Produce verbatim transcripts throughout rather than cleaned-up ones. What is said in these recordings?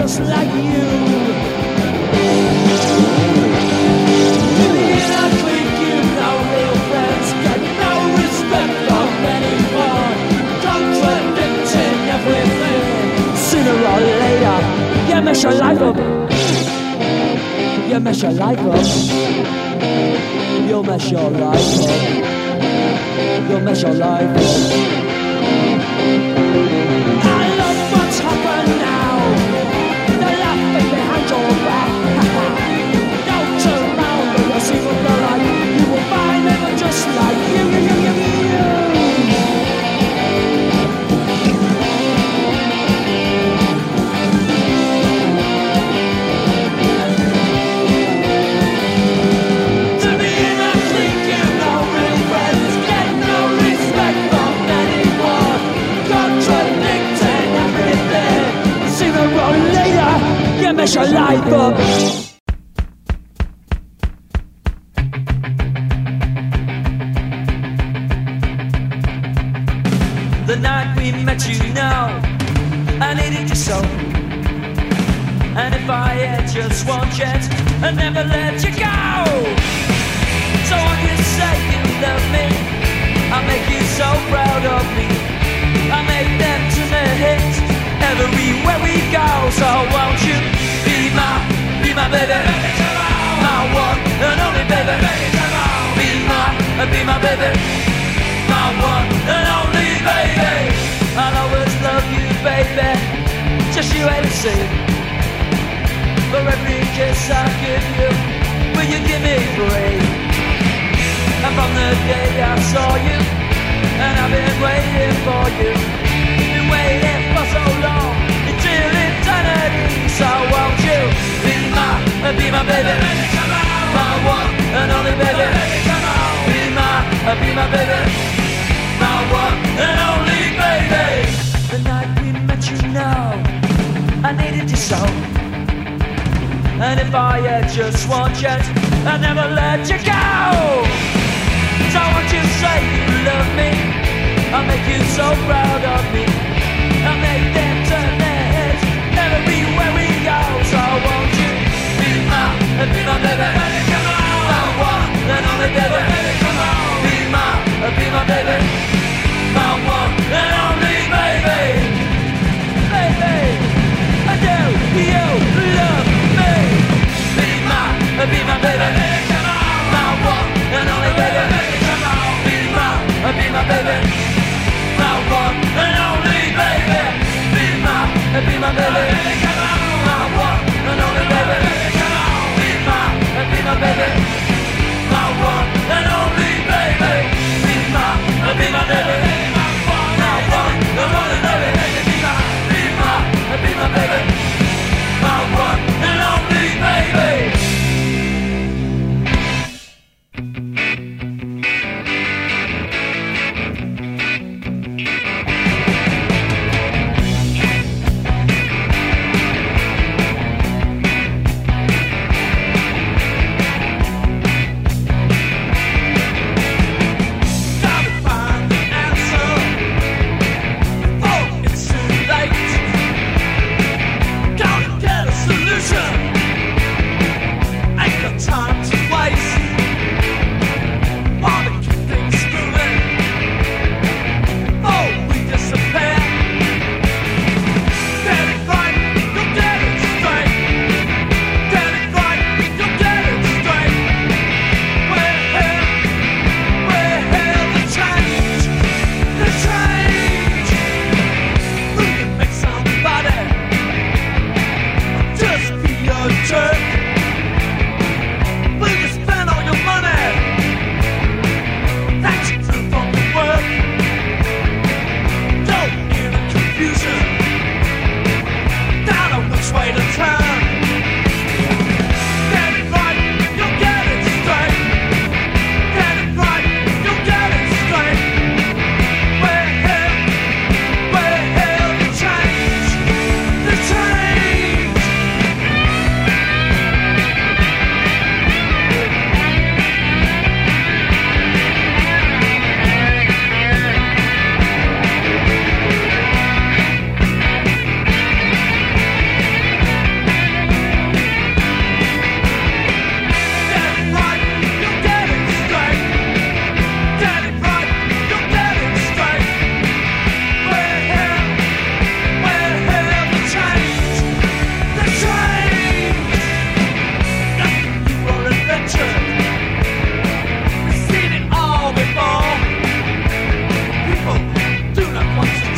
just like you. In the inner clique, you've no real friends, got no respect from anyone, contradicting everything. Sooner or later, you mess your life up. You mess your life up. You'll mess your life up. You'll mess your life up. I love what's happened now. They're laughing behind your back. Don't turn around and you'll see what they're like. You will find them just like you, you, you, you, you. To be in a clique, you know real friends, get no respect from anyone, contradicting everything. Sooner or later, you mess your life up. The night we met, you know, I needed you so. And if I had just one chance, I'd never let you go. So when you say you love me, I'll make you so proud of me. I make them to the hits everywhere we go. So won't you be my, be my baby, my one and only baby. Be my, be my baby, my one and only baby. I'll always love you, baby, just you wait and see. For every kiss I give you, will you give me free? And from the day I saw you, and I've been waiting for you, been waiting for so long, until eternity. So won't you be my, be my baby, my one and only baby. Be my, be my baby, my one and only baby. The night we met, you know, I needed you so. And if I had just one chance, I'd never let you go. So won't you say you love me? I'll make you so proud of me. I'll make them turn their heads everywhere we go. So won't you be my, be my baby, my one and only baby. Be my, be my baby, my one and only baby. Baby, I do you love me? Be my, be my baby, my one and only baby. Be my, be my baby, my one and only baby. Be my, be my baby, my one and only baby. Be my, be my baby, my one and only baby. Be my, be my baby, my one and only baby. Be my, be my baby, my one and only baby.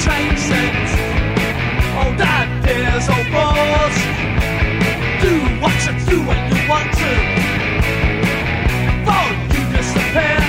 change things. Old ideas, old bores. Do what you do when you want to. Before you disappear.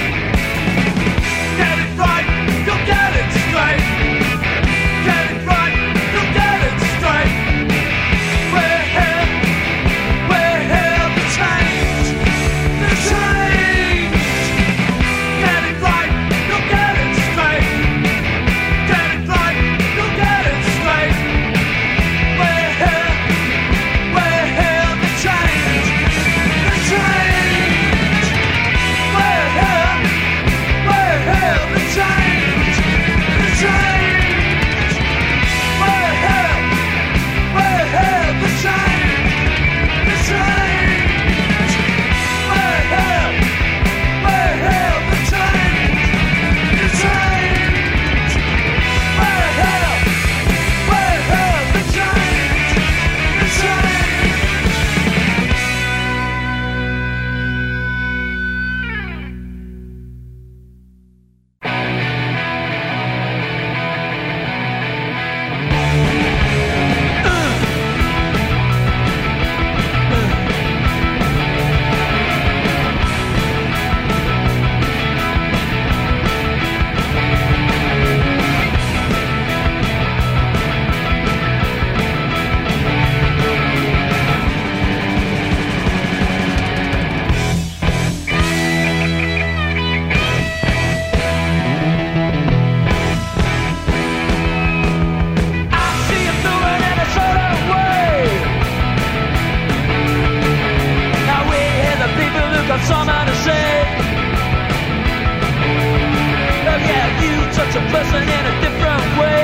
Get it right, you'll get it straight. Get it right, you'll get it straight. We're here, we're here to change. To change. Get it right, you'll get it straight. Get it right, you'll get it straight. We're here, we're here to change. To change. We're here, we're here to change. To change. We're here, we're here to change. To change. We're here, we're here to change. To change. We're here, we're here to change. To change. I see you doing it a certain way. Now we hear the people who got something to say. Oh yeah, you touch a person in a different way.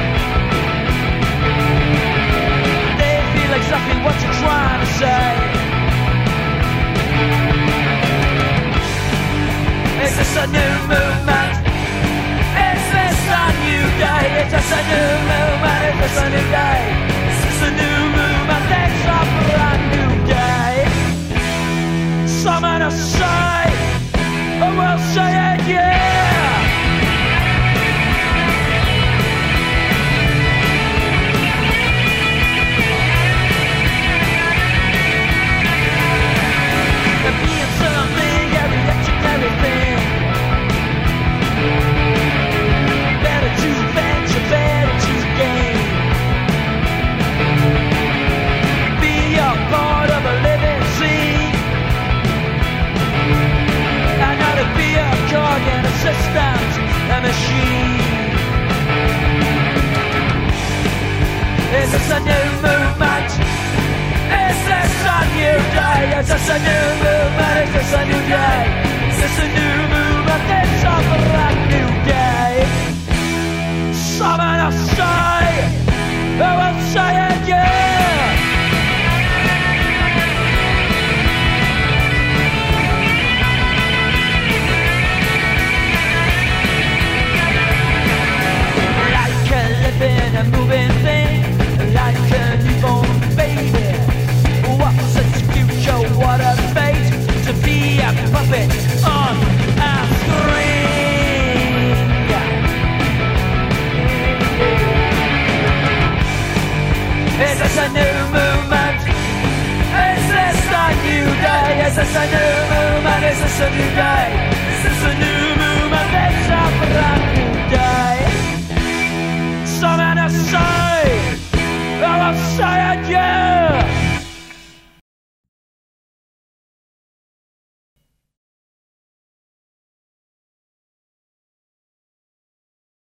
They feel exactly what you're trying to say. Is this a new movement? Is this a new day? Is this a new movement? Is this a new day? Is this a new movement? It's a brand new day. Something to say, oh we'll say it, yeah. And being something, every electric, everything. Better to venture, better to gain. Be a part of a living scene. And not to be a cog in a system, a machine. Is this a new movement? Is this a new day? Is this a new movement? Is this a new day? Is this a new movement? It's a brand new day. Something to say, I will say it, yeah. Like a living and moving thing, like a newborn baby. What's its future? What a fate to be a puppet on a string. Is this a new movement? Is this a new day? Is this a new movement? Is this a new day? Is this a new movement? It's a brand